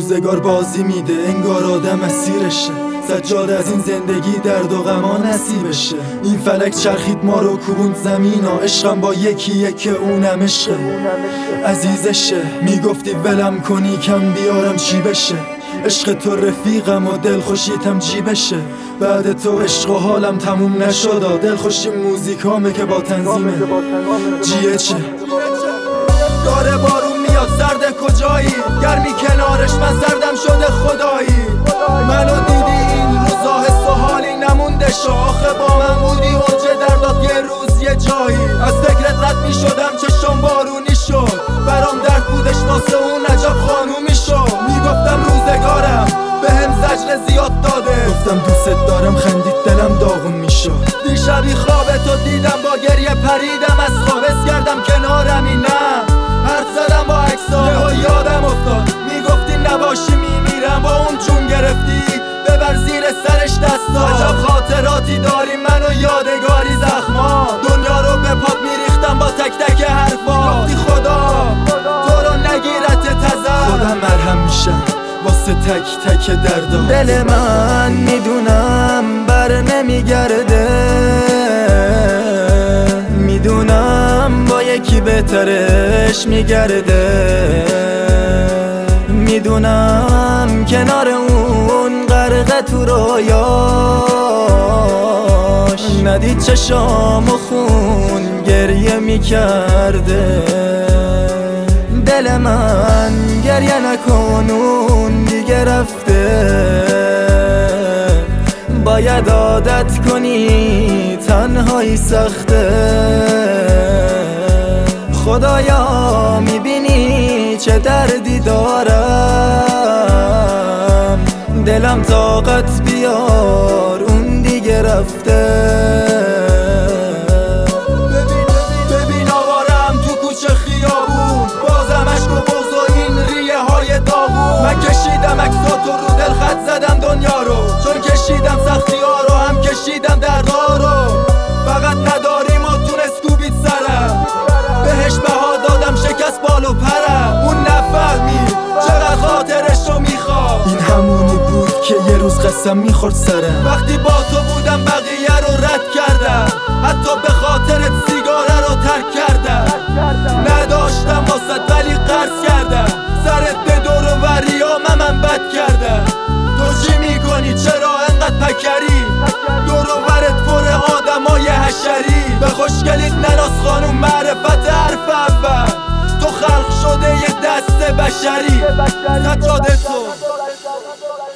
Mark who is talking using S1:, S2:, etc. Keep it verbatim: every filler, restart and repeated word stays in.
S1: روزگار بازی میده انگار آدم اسیرشه. سجاد از این زندگی درد و غما نصیبشه. این فلک چرخید ما رو کوبوند زمین ها. عشقم با یکیه که اونم عشقه عزیزشه. میگفتی ولم کنی کم بیارم چی بشه. عشق تو رفیقم و دلخوشیتم جیبشه. بعد تو عشق و حالم تموم نشد. دلخوشی موزیکامه که با تنظیمه جیه چه. داره بارون میاد سرده کجایی. گرمی کنارش من سردم شده خدایی. منو دیدی این روزا حس و حالی نمونده شو. آخه با من بودی اوج دردات یه روز یه جایی. از فکرت رد میشدم چشم بارونی شد. برام درد بودش واسه اون عجب خانومی شد. میگفتم روزگارم به هم زجر زیاد داده. گفتم دوست دارم خندید دلم داغون میشد. دیشبی خوابتو دیدم با گریه پریدم از خواب. حس کردم کنارمی نه حرف زدم با عکس‌ها و یادم افتاد میگفتی نباشی میمیرم. با اون چون گرفتی ببر زیر سرش دستا. عجب خاطراتی داری من و یادگاری زخما. دنیا رو به پات میریختم با تک تک حرفا. گفتی خدا تو رو نگیرت تزر. خدا مرهم میشم واسه تک تک دردا.
S2: دل من میدونم بر نمیگرده. میدونم با یکی بهترش میگرده. میدونم کنار اون غرق تو رویاش. ندید چشام و خون گریه میکرده. دل من گریه نکن اون دیگه رفته. باید عادت کنی تنهایی سخته. خدایا میبینی چه دردی دارم. دلم طاقت بیار اون دیگه رفته.
S1: ببین ببین آوارم تو کوچه خیابون. بازم عشق و بغض و این ریه های داغون. من کشیدم عکساتو رو دل خط زدم دنیا رو. چون کشیدم سختی ها رو هم کشیدم دردا رو. فقط نداریم و تونست کوبید سرم. بهش بها دادم شکست بال و پرم. اون نفهمی چقدر خاطرش رو میخواد. این همونی بود که یه روز قسم میخورد سرم. وقتی با تو بودم بقیه رو رد کردم. حتی به خاطرت سیگاره رو ترک کردم. نداشتم واسط ولی قرض کردم. سرت به دور و وریام من بد کردم. تو چی میکنی چرا انقدر پکری؟ دور و ورت پر آدمای حشری. به خوشگلیت نراز خانوم معرفت حرف اول. تو خلق شده یه دست بشری. سجاد تو